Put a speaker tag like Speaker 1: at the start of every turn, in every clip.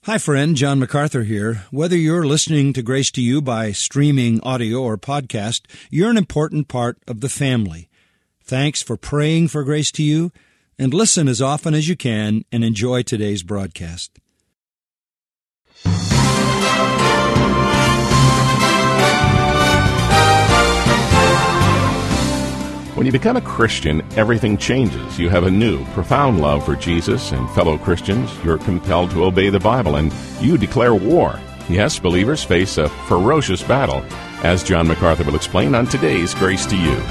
Speaker 1: Hi, friend. John MacArthur here. Whether you're listening to Grace to You by streaming audio or podcast, you're an important part of the family. Thanks for praying for Grace to You, and listen as often as you can and enjoy today's broadcast.
Speaker 2: When you become a Christian, everything changes. You have a new, profound love for Jesus and fellow Christians. You're compelled to obey the Bible, and you declare war. Yes, believers face a ferocious battle, as John MacArthur will explain on today's Grace to You.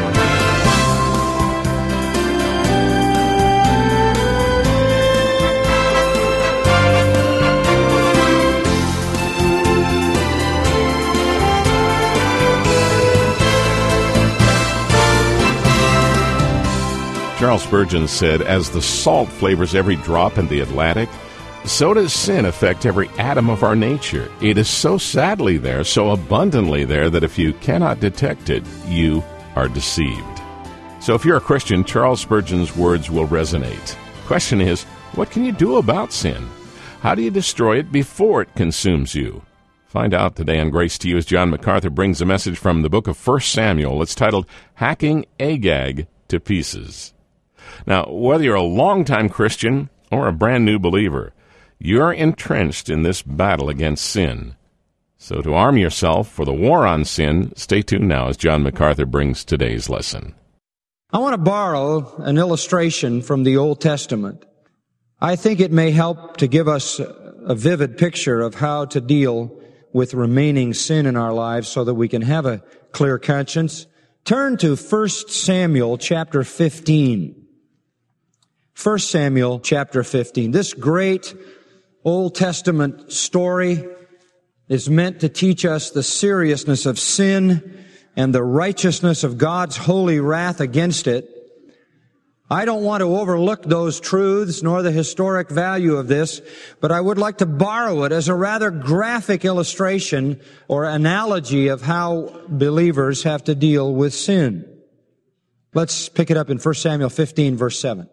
Speaker 2: Charles Spurgeon said, "As the salt flavors every drop in the Atlantic, so does sin affect every atom of our nature. It is so sadly there, so abundantly there, that if you cannot detect it, you are deceived." So if you're a Christian, Charles Spurgeon's words will resonate. Question is, what can you do about sin? How do you destroy it before it consumes you? Find out today on Grace to You as John MacArthur brings a message from the book of 1 Samuel. It's titled, Hacking Agag to Pieces. Now, whether you're a longtime Christian or a brand new believer, you're entrenched in this battle against sin. So to arm yourself for the war on sin, stay tuned now as John MacArthur brings today's lesson.
Speaker 1: I want to borrow an illustration from the Old Testament. I think it may help to give us a vivid picture of how to deal with remaining sin in our lives so that we can have a clear conscience. Turn to 1 Samuel chapter 15. 1 Samuel chapter 15. This great Old Testament story is meant to teach us the seriousness of sin and the righteousness of God's holy wrath against it. I don't want to overlook those truths nor the historic value of this, but I would like to borrow it as a rather graphic illustration or analogy of how believers have to deal with sin. Let's pick it up in 1 Samuel 15, verse 7.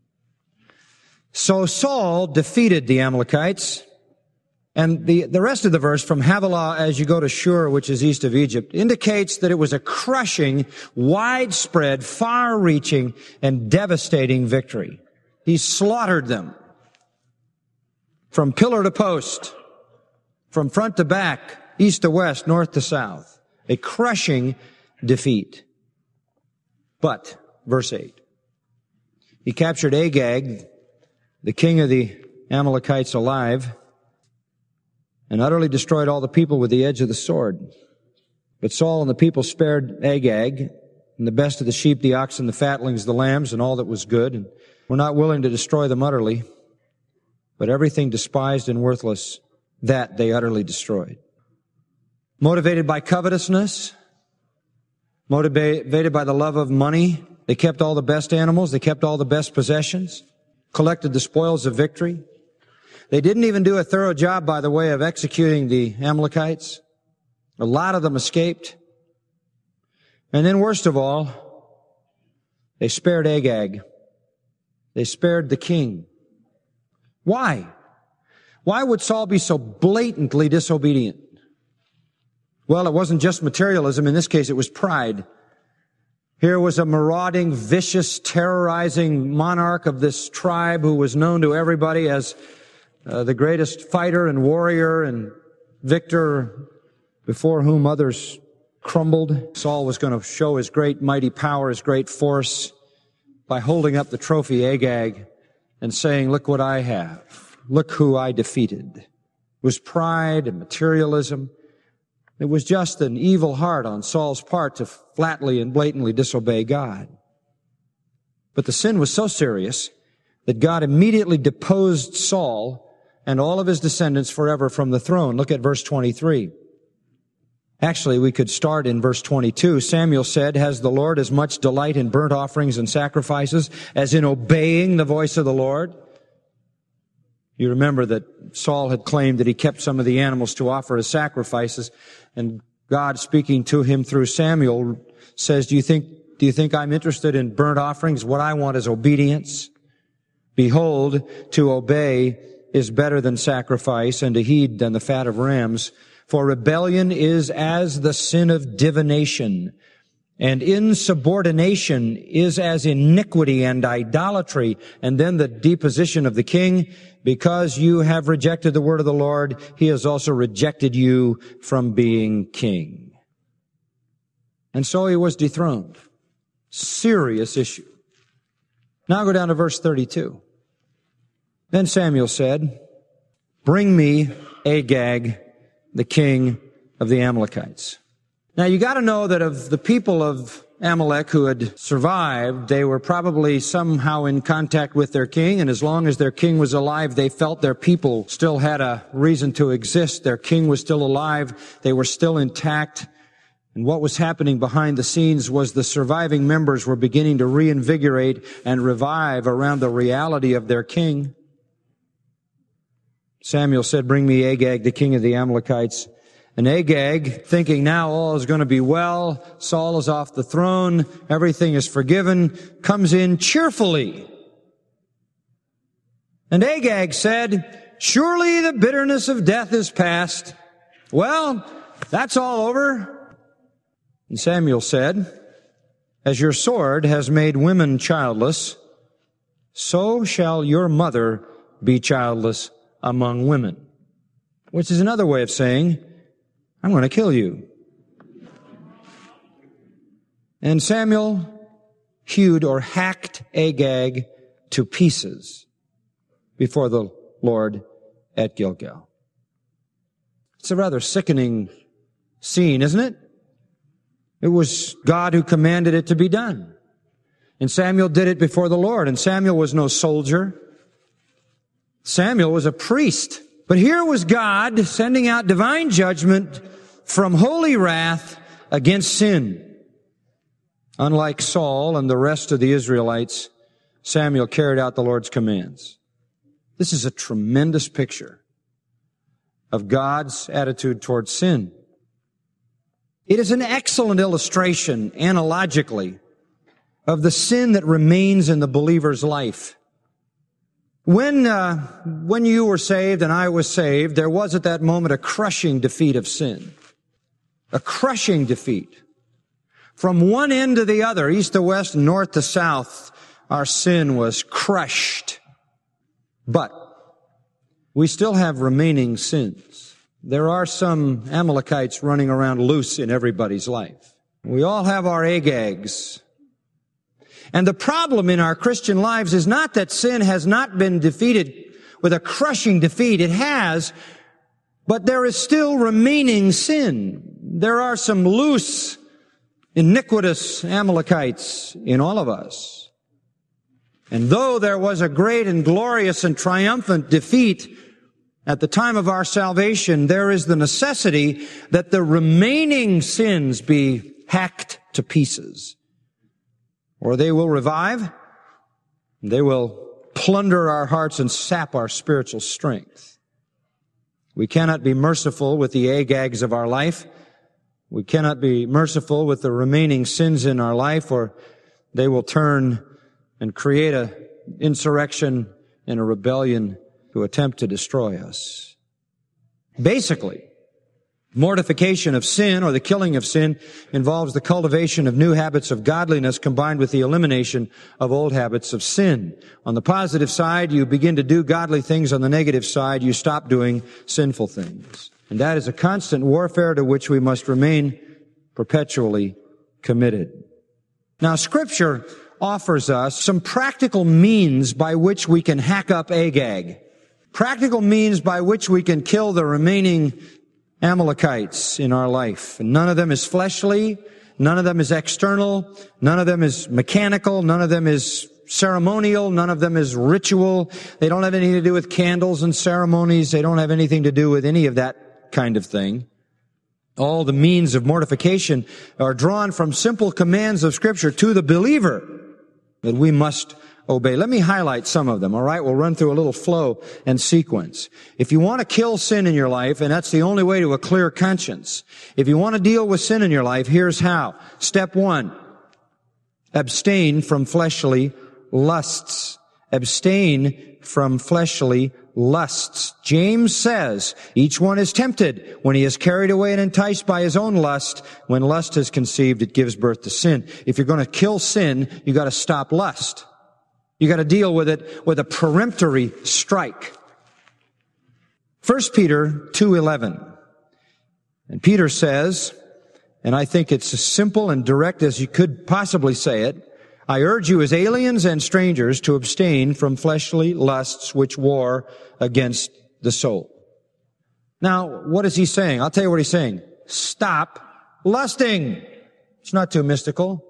Speaker 1: So Saul defeated the Amalekites, and the rest of the verse from Havilah as you go to Shur, which is east of Egypt, indicates that it was a crushing, widespread, far-reaching, and devastating victory. He slaughtered them from pillar to post, from front to back, east to west, north to south. A crushing defeat. But, verse 8, he captured Agag, the king of the Amalekites, alive, and utterly destroyed all the people with the edge of the sword. But Saul and the people spared Agag, and the best of the sheep, the oxen, the fatlings, the lambs, and all that was good, and were not willing to destroy them utterly, but everything despised and worthless, that they utterly destroyed. Motivated by covetousness, motivated by the love of money, they kept all the best animals, they kept all the best possessions, collected the spoils of victory. They didn't even do a thorough job, by the way, of executing the Amalekites. A lot of them escaped. And then worst of all, they spared Agag. They spared the king. Why? Why would Saul be so blatantly disobedient? Well, it wasn't just materialism. In this case, it was pride. Here was a marauding, vicious, terrorizing monarch of this tribe who was known to everybody as the greatest fighter and warrior and victor before whom others crumbled. Saul was going to show his great mighty power, his great force by holding up the trophy Agag and saying, "Look what I have. Look who I defeated." It was pride and materialism. It was just an evil heart on Saul's part to flatly and blatantly disobey God. But the sin was so serious that God immediately deposed Saul and all of his descendants forever from the throne. Look at verse 23. Actually, we could start in verse 22. Samuel said, "Has the Lord as much delight in burnt offerings and sacrifices as in obeying the voice of the Lord?" You remember that Saul had claimed that he kept some of the animals to offer as sacrifices, and God, speaking to him through Samuel, says, Do you think I'm interested in burnt offerings? What I want is obedience. Behold, to obey is better than sacrifice, and to heed than the fat of rams. For rebellion is as the sin of divination, and insubordination is as iniquity and idolatry. And then the deposition of the king, because you have rejected the word of the Lord, he has also rejected you from being king. And so he was dethroned. Serious issue. Now go down to verse 32. Then Samuel said, bring me Agag, the king of the Amalekites. Now you got to know that of the people of Amalek who had survived, they were probably somehow in contact with their king, and as long as their king was alive, they felt their people still had a reason to exist. Their king was still alive. They were still intact. And what was happening behind the scenes was the surviving members were beginning to reinvigorate and revive around the reality of their king. Samuel said, bring me Agag, the king of the Amalekites. And Agag, thinking now all is going to be well, Saul is off the throne, everything is forgiven, comes in cheerfully. And Agag said, surely the bitterness of death is past. Well, that's all over. And Samuel said, as your sword has made women childless, so shall your mother be childless among women. Which is another way of saying, I'm going to kill you. And Samuel hewed or hacked Agag to pieces before the Lord at Gilgal. It's a rather sickening scene, isn't it? It was God who commanded it to be done. And Samuel did it before the Lord. And Samuel was no soldier. Samuel was a priest. But here was God sending out divine judgment from holy wrath against sin. Unlike Saul and the rest of the Israelites, Samuel carried out the Lord's commands. This is a tremendous picture of God's attitude towards sin. It is an excellent illustration, analogically, of the sin that remains in the believer's life. When you were saved and I was saved, there was at that moment a crushing defeat of sin. A crushing defeat. From one end to the other, east to west, north to south, our sin was crushed. But we still have remaining sins. There are some Amalekites running around loose in everybody's life. We all have our Agags. And the problem in our Christian lives is not that sin has not been defeated with a crushing defeat. It has, but there is still remaining sin. There are some loose, iniquitous Amalekites in all of us. And though there was a great and glorious and triumphant defeat at the time of our salvation, there is the necessity that the remaining sins be hacked to pieces. Or they will revive, they will plunder our hearts and sap our spiritual strength. We cannot be merciful with the Agags of our life. We cannot be merciful with the remaining sins in our life, or they will turn and create an insurrection and a rebellion to attempt to destroy us. Basically, mortification of sin, or the killing of sin, involves the cultivation of new habits of godliness combined with the elimination of old habits of sin. On the positive side, you begin to do godly things. On the negative side, you stop doing sinful things. And that is a constant warfare to which we must remain perpetually committed. Now, Scripture offers us some practical means by which we can hack up Agag. Practical means by which we can kill the remaining Amalekites in our life. And none of them is fleshly, none of them is external, none of them is mechanical, none of them is ceremonial, none of them is ritual. They don't have anything to do with candles and ceremonies. They don't have anything to do with any of that kind of thing. All the means of mortification are drawn from simple commands of Scripture to the believer that we must obey. Let me highlight some of them, all right? We'll run through a little flow and sequence. If you want to kill sin in your life, and that's the only way to a clear conscience, if you want to deal with sin in your life, here's how. Step 1, abstain from fleshly lusts. Abstain from fleshly lusts. James says, each one is tempted when he is carried away and enticed by his own lust. When lust is conceived, it gives birth to sin. If you're going to kill sin, you got to stop lust. You got to deal with it with a peremptory strike. 1 Peter 2:11. And Peter says, and I think it's as simple and direct as you could possibly say it, I urge you as aliens and strangers to abstain from fleshly lusts which war against the soul. Now, what is he saying? I'll tell you what he's saying. Stop lusting. It's not too mystical.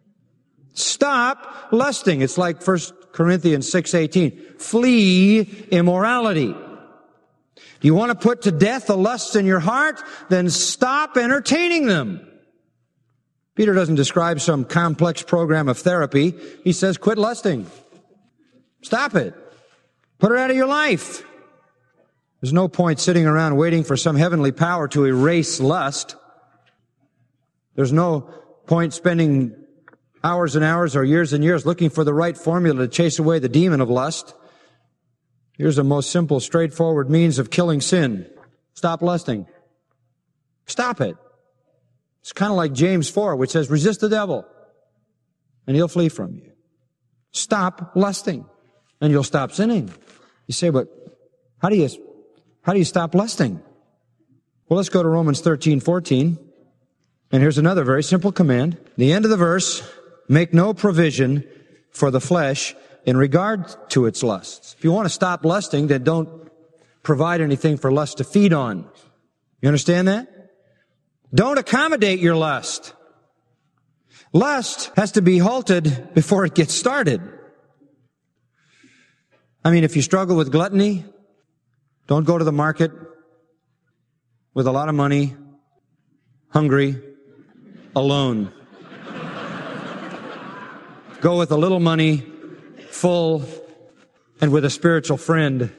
Speaker 1: Stop lusting. It's like 1 Corinthians 6:18. Flee immorality. Do you want to put to death the lusts in your heart? Then stop entertaining them. Peter doesn't describe some complex program of therapy. He says, quit lusting. Stop it. Put it out of your life. There's no point sitting around waiting for some heavenly power to erase lust. There's no point spending hours and hours or years and years looking for the right formula to chase away the demon of lust. Here's a most simple, straightforward means of killing sin. Stop lusting. Stop it. It's kind of like James 4, which says, resist the devil, and he'll flee from you. Stop lusting, and you'll stop sinning. You say, but how do you stop lusting? Well, let's go to Romans 13:14. And here's another very simple command. The end of the verse, make no provision for the flesh in regard to its lusts. If you want to stop lusting, then don't provide anything for lust to feed on. You understand that? Don't accommodate your lust. Lust has to be halted before it gets started. I mean, if you struggle with gluttony, don't go to the market with a lot of money, hungry, alone. Go with a little money, full, and with a spiritual friend.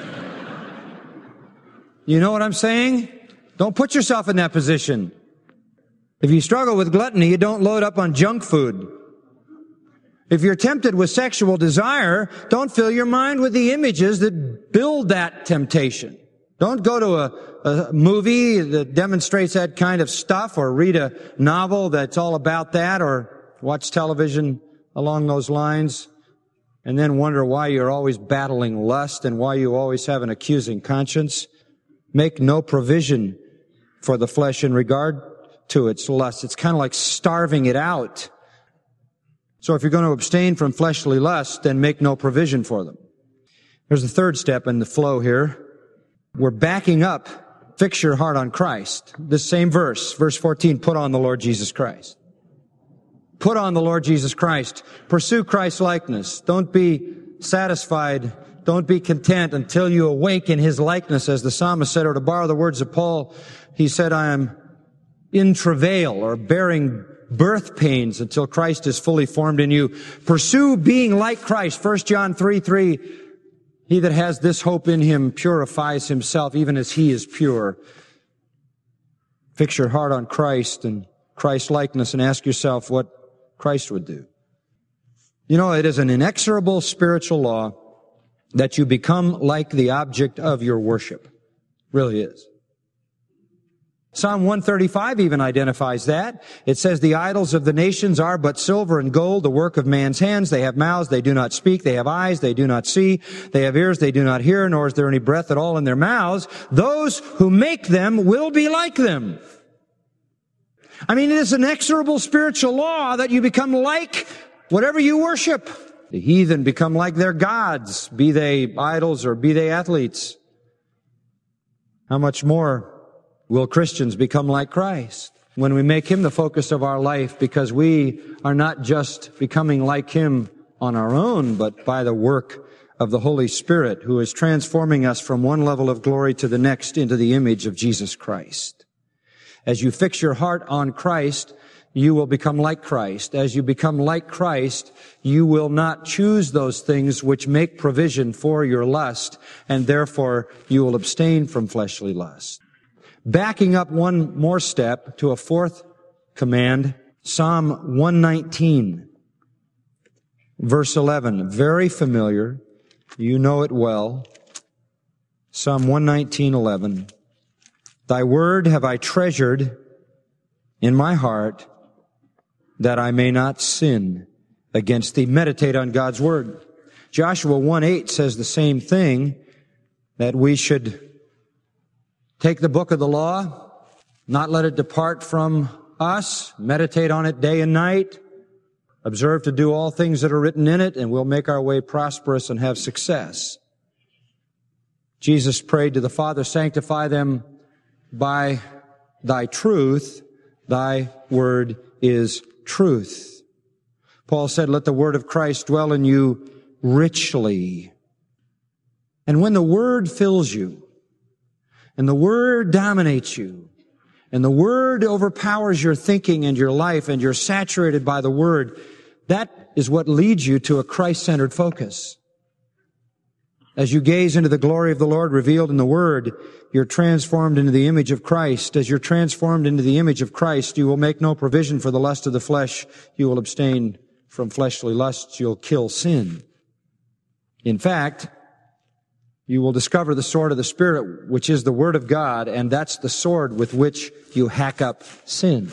Speaker 1: You know what I'm saying? Don't put yourself in that position. If you struggle with gluttony, you don't load up on junk food. If you're tempted with sexual desire, don't fill your mind with the images that build that temptation. Don't go to a movie that demonstrates that kind of stuff, or read a novel that's all about that, or watch television along those lines, and then wonder why you're always battling lust and why you always have an accusing conscience. Make no provision for the flesh in regard to its lust. It's kind of like starving it out. So if you're going to abstain from fleshly lust, then make no provision for them. There's the third step in the flow here. We're backing up. Fix your heart on Christ. This same verse, verse 14, put on the Lord Jesus Christ. Put on the Lord Jesus Christ. Pursue Christ's likeness. Don't be satisfied. Don't be content until you awake in His likeness, as the psalmist said, or to borrow the words of Paul, he said, I am in travail, or bearing birth pains until Christ is fully formed in you. Pursue being like Christ. 1 John 3:3, he that has this hope in him purifies himself even as he is pure. Fix your heart on Christ and Christ's likeness and ask yourself what Christ would do. You know, it is an inexorable spiritual law that you become like the object of your worship. It really is. Psalm 135 even identifies that. It says, the idols of the nations are but silver and gold, the work of man's hands. They have mouths, they do not speak. They have eyes, they do not see. They have ears, they do not hear, nor is there any breath at all in their mouths. Those who make them will be like them. I mean, it is an inexorable spiritual law that you become like whatever you worship. The heathen become like their gods, be they idols or be they athletes. How much more will Christians become like Christ when we make Him the focus of our life, because we are not just becoming like Him on our own, but by the work of the Holy Spirit, who is transforming us from one level of glory to the next into the image of Jesus Christ. As you fix your heart on Christ, you will become like Christ. As you become like Christ, you will not choose those things which make provision for your lust, and therefore you will abstain from fleshly lust. Backing up one more step to a fourth command, Psalm 119, verse 11. Very familiar. You know it well. Psalm 119:11. Thy word have I treasured in my heart, that I may not sin against thee. Meditate on God's word. Joshua 1:8 says the same thing, that we should take the book of the law, not let it depart from us, meditate on it day and night, observe to do all things that are written in it, and we'll make our way prosperous and have success. Jesus prayed to the Father, sanctify them by thy truth. Thy word is truth. Paul said, let the word of Christ dwell in you richly. And when the word fills you, and the word dominates you, and the word overpowers your thinking and your life, and you're saturated by the word, that is what leads you to a Christ-centered focus. As you gaze into the glory of the Lord revealed in the Word, you're transformed into the image of Christ. As you're transformed into the image of Christ, you will make no provision for the lust of the flesh. You will abstain from fleshly lusts. You'll kill sin. In fact, you will discover the sword of the Spirit, which is the Word of God, and that's the sword with which you hack up sin.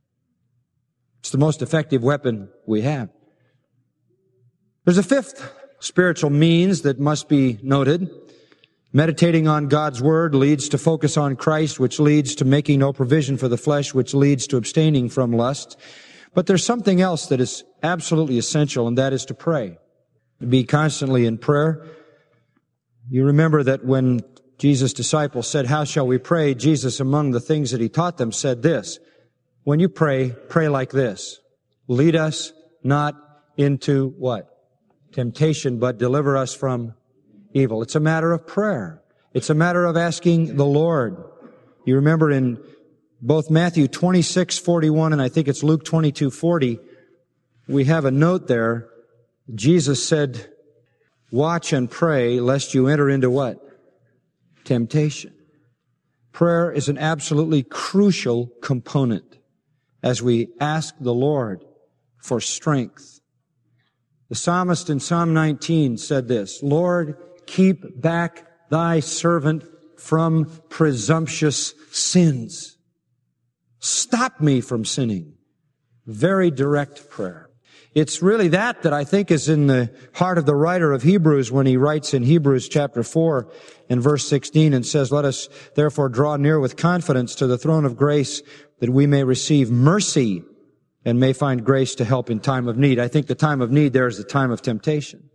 Speaker 1: It's the most effective weapon we have. There's a fifth spiritual means that must be noted. Meditating on God's Word leads to focus on Christ, which leads to making no provision for the flesh, which leads to abstaining from lust. But there's something else that is absolutely essential, and that is to pray. To be constantly in prayer. You remember that when Jesus' disciples said, how shall we pray? Jesus, among the things that he taught them, said this, when you pray, pray like this. Lead us not into what? Temptation, but deliver us from evil. It's a matter of prayer. It's a matter of asking the Lord. You remember in both Matthew 26:41 and I think it's Luke 22:40, we have a note there. Jesus said, watch and pray lest you enter into what? Temptation. Prayer is an absolutely crucial component as we ask the Lord for strength. The psalmist in Psalm 19 said this, Lord, keep back thy servant from presumptuous sins. Stop me from sinning. Very direct prayer. It's really that I think is in the heart of the writer of Hebrews when he writes in Hebrews chapter 4 and verse 16 and says, let us therefore draw near with confidence to the throne of grace that we may receive mercy and may find grace to help in time of need. I think the time of need there is the time of temptation.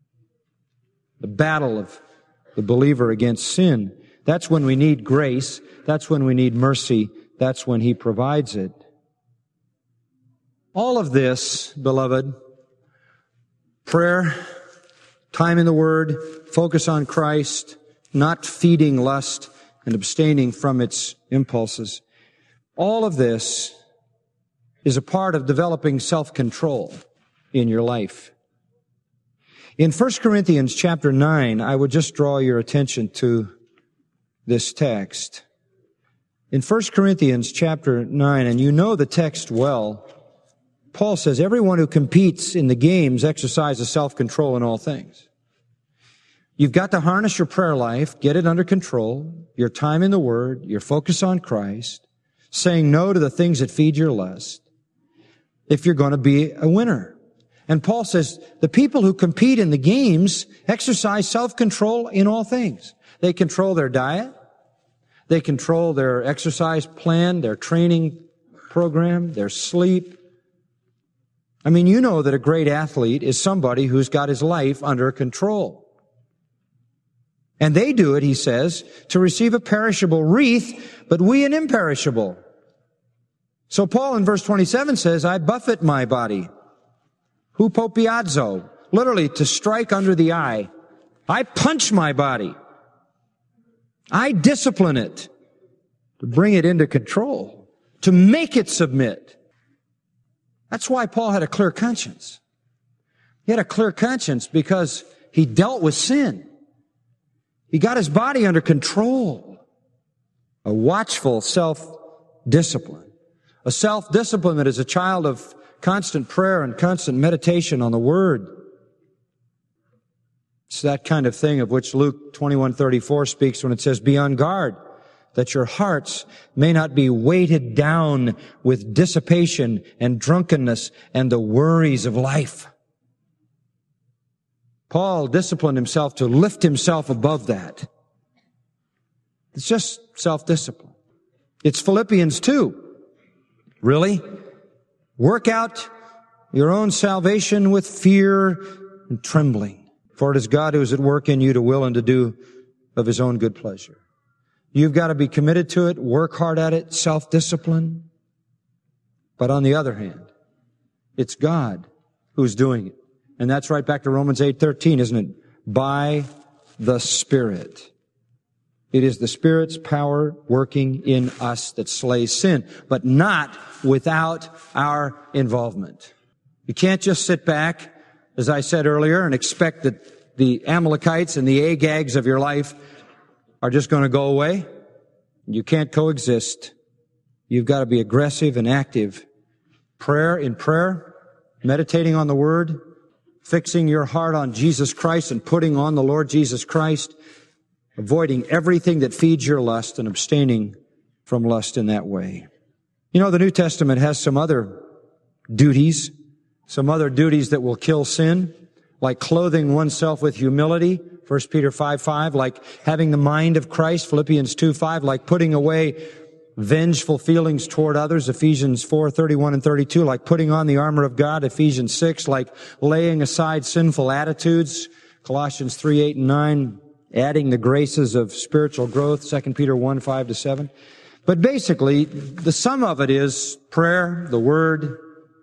Speaker 1: The battle of the believer against sin. That's when we need grace. That's when we need mercy. That's when he provides it. All of this, beloved, prayer, time in the Word, focus on Christ, not feeding lust and abstaining from its impulses. All of this is a part of developing self-control in your life. In 1 Corinthians chapter 9, I would just draw your attention to this text. In 1 Corinthians chapter 9, and you know the text well, Paul says, everyone who competes in the games exercises self-control in all things. You've got to harness your prayer life, get it under control, your time in the Word, your focus on Christ, saying no to the things that feed your lust, if you're going to be a winner. And Paul says, the people who compete in the games exercise self-control in all things. They control their diet. They control their exercise plan, their training program, their sleep. I mean, you know that a great athlete is somebody who's got his life under control. And they do it, he says, to receive a perishable wreath, but we an imperishable. So Paul in verse 27 says, I buffet my body. Hupopiazo, literally to strike under the eye. I punch my body. I discipline it to bring it into control, to make it submit. That's why Paul had a clear conscience. He had a clear conscience because he dealt with sin. He got his body under control. A watchful self-discipline. A self-discipline that is a child of constant prayer and constant meditation on the Word. It's that kind of thing of which Luke 21:34 speaks when it says, "Be on guard, that your hearts may not be weighted down with dissipation and drunkenness and the worries of life." Paul disciplined himself to lift himself above that. It's just self-discipline. It's Philippians 2. Really? Work out your own salvation with fear and trembling. For it is God who is at work in you to will and to do of His own good pleasure. You've got to be committed to it, work hard at it, self-discipline. But on the other hand, it's God who's doing it. And that's right back to Romans 8:13, isn't it? By the Spirit. It is the Spirit's power working in us that slays sin, but not without our involvement. You can't just sit back, as I said earlier, and expect that the Amalekites and the Agags of your life are just going to go away. You can't coexist. You've got to be aggressive and active. Prayer, meditating on the Word, fixing your heart on Jesus Christ and putting on the Lord Jesus Christ, avoiding everything that feeds your lust and abstaining from lust in that way. You know, the New Testament has some other duties that will kill sin, like clothing oneself with humility, 1 Peter 5:5, like having the mind of Christ, Philippians 2:5, like putting away vengeful feelings toward others, Ephesians 4:31 and 32, like putting on the armor of God, Ephesians 6, like laying aside sinful attitudes, Colossians 3:8 and 9, adding the graces of spiritual growth, 2 Peter 1:5-7. But basically, the sum of it is prayer, the Word,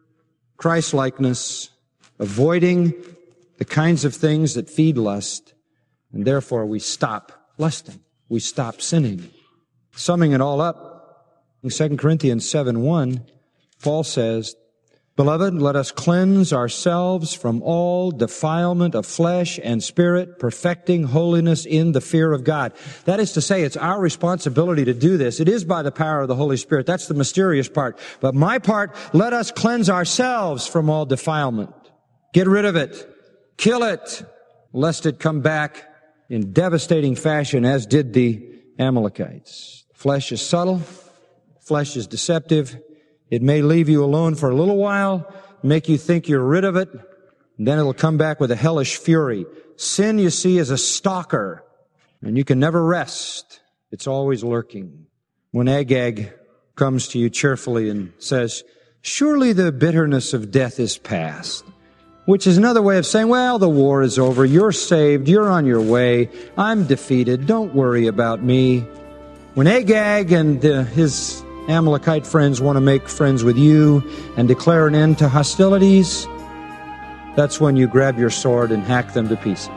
Speaker 1: Christ-likeness, avoiding the kinds of things that feed lust, and therefore we stop lusting. We stop sinning. Summing it all up, in 2 Corinthians 7:1, Paul says, "Beloved, let us cleanse ourselves from all defilement of flesh and spirit, perfecting holiness in the fear of God." That is to say, it's our responsibility to do this. It is by the power of the Holy Spirit. That's the mysterious part. But my part, let us cleanse ourselves from all defilement. Get rid of it. Kill it, lest it come back in devastating fashion, as did the Amalekites. Flesh is subtle. Flesh is deceptive. It may leave you alone for a little while, make you think you're rid of it, and then it'll come back with a hellish fury. Sin, you see, is a stalker, and you can never rest. It's always lurking. When Agag comes to you cheerfully and says, "Surely the bitterness of death is past," which is another way of saying, well, the war is over, you're saved, you're on your way, I'm defeated, don't worry about me. When Agag and his Amalekite friends want to make friends with you and declare an end to hostilities, that's when you grab your sword and hack them to pieces.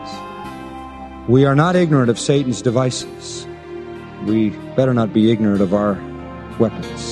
Speaker 1: We are not ignorant of Satan's devices. We better not be ignorant of our weapons.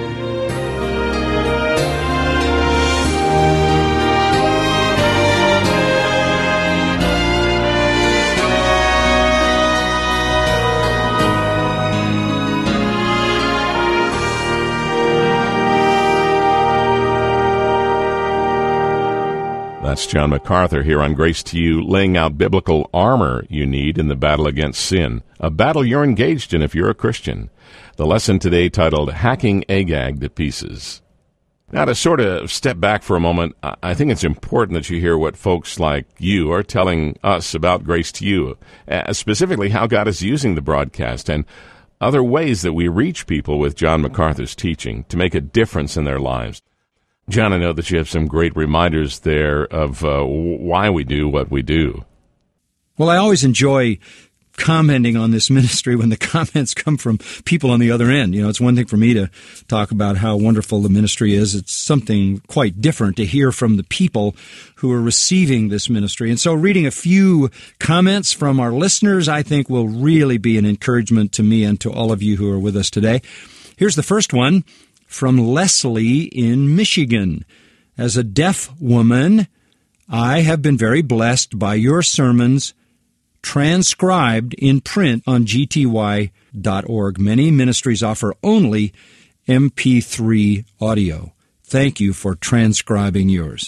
Speaker 2: That's John MacArthur here on Grace to You, laying out biblical armor you need in the battle against sin, a battle you're engaged in if you're a Christian. The lesson today titled, Hacking Agag to Pieces. Now, to sort of step back for a moment, I think it's important that you hear what folks like you are telling us about Grace to You, specifically how God is using the broadcast and other ways that we reach people with John MacArthur's teaching to make a difference in their lives. John, I know that you have some great reminders there of why we do what we do.
Speaker 3: Well, I always enjoy commenting on this ministry when the comments come from people on the other end. You know, it's one thing for me to talk about how wonderful the ministry is. It's something quite different to hear from the people who are receiving this ministry. And so reading a few comments from our listeners, I think will really be an encouragement to me and to all of you who are with us today. Here's the first one. From Leslie in Michigan. As a deaf woman, I have been very blessed by your sermons transcribed in print on gty.org. Many ministries offer only MP3 audio. Thank you for transcribing yours.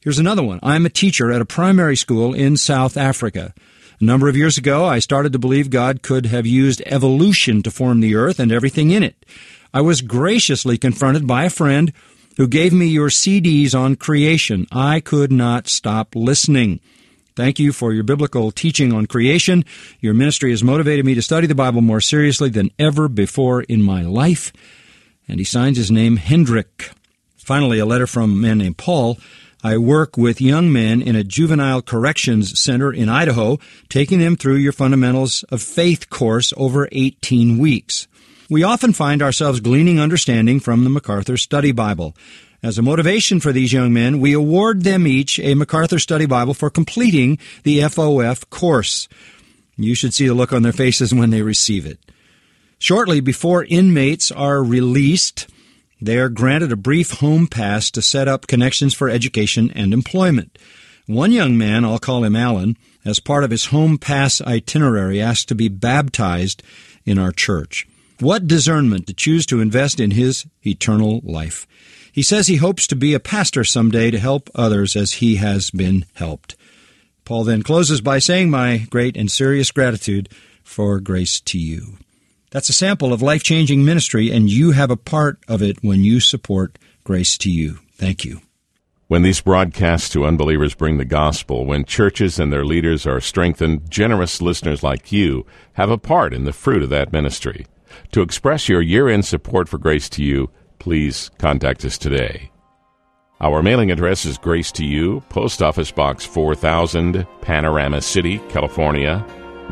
Speaker 3: Here's another one. I'm a teacher at a primary school in South Africa. A number of years ago, I started to believe God could have used evolution to form the earth and everything in it. I was graciously confronted by a friend who gave me your CDs on creation. I could not stop listening. Thank you for your biblical teaching on creation. Your ministry has motivated me to study the Bible more seriously than ever before in my life. And he signs his name Hendrik. Finally, a letter from a man named Paul. I work with young men in a juvenile corrections center in Idaho, taking them through your Fundamentals of Faith course over 18 weeks. We often find ourselves gleaning understanding from the MacArthur Study Bible. As a motivation for these young men, we award them each a MacArthur Study Bible for completing the FOF course. You should see the look on their faces when they receive it. Shortly before inmates are released, they are granted a brief home pass to set up connections for education and employment. One young man, I'll call him Alan, as part of his home pass itinerary, asked to be baptized in our church. What discernment to choose to invest in his eternal life. He says he hopes to be a pastor someday to help others as he has been helped. Paul then closes by saying, my great and serious gratitude for grace to you. That's a sample of life-changing ministry, and you have a part of it when you support Grace to You. Thank you.
Speaker 2: When these broadcasts to unbelievers bring the gospel, when churches and their leaders are strengthened, generous listeners like you have a part in the fruit of that ministry. To express your year-end support for Grace to You, please contact us today. Our mailing address is Grace to You, Post Office Box 4000, Panorama City, California,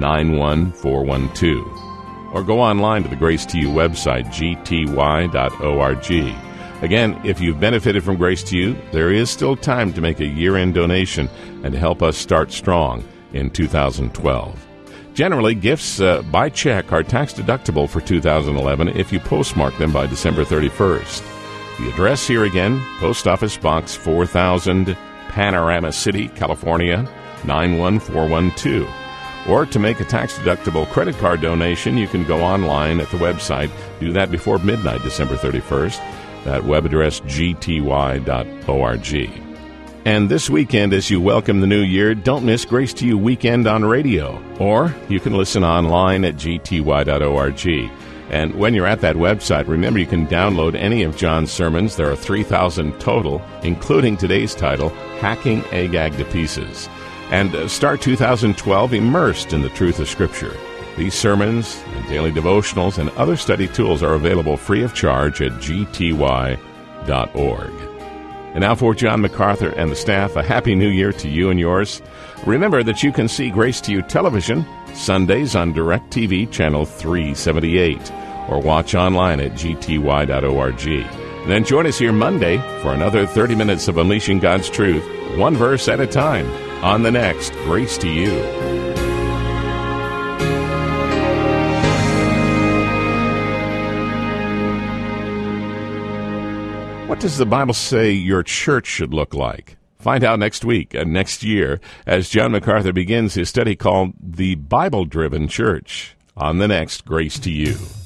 Speaker 2: 91412. Or go online to the Grace to You website, gty.org. Again, if you've benefited from Grace to You, there is still time to make a year-end donation and to help us start strong in 2012. Generally, gifts by check are tax-deductible for 2011 if you postmark them by December 31st. The address here again, Post Office Box 4000, Panorama City, California, 91412. Or to make a tax-deductible credit card donation, you can go online at the website. Do that before midnight, December 31st. That web address, gty.org. And this weekend, as you welcome the new year, don't miss Grace to You Weekend on radio. Or you can listen online at gty.org. And when you're at that website, remember you can download any of John's sermons. There are 3,000 total, including today's title, Hacking Agag to Pieces. And start 2012 immersed in the truth of Scripture. These sermons and daily devotionals and other study tools are available free of charge at gty.org. And now for John MacArthur and the staff, a Happy New Year to you and yours. Remember that you can see Grace to You television Sundays on DirecTV Channel 378 or watch online at gty.org. And then join us here Monday for another 30 minutes of unleashing God's truth, one verse at a time, on the next Grace to You. What does the Bible say your church should look like? Find out next week and next year as John MacArthur begins his study called The Bible-Driven Church on the next Grace to You.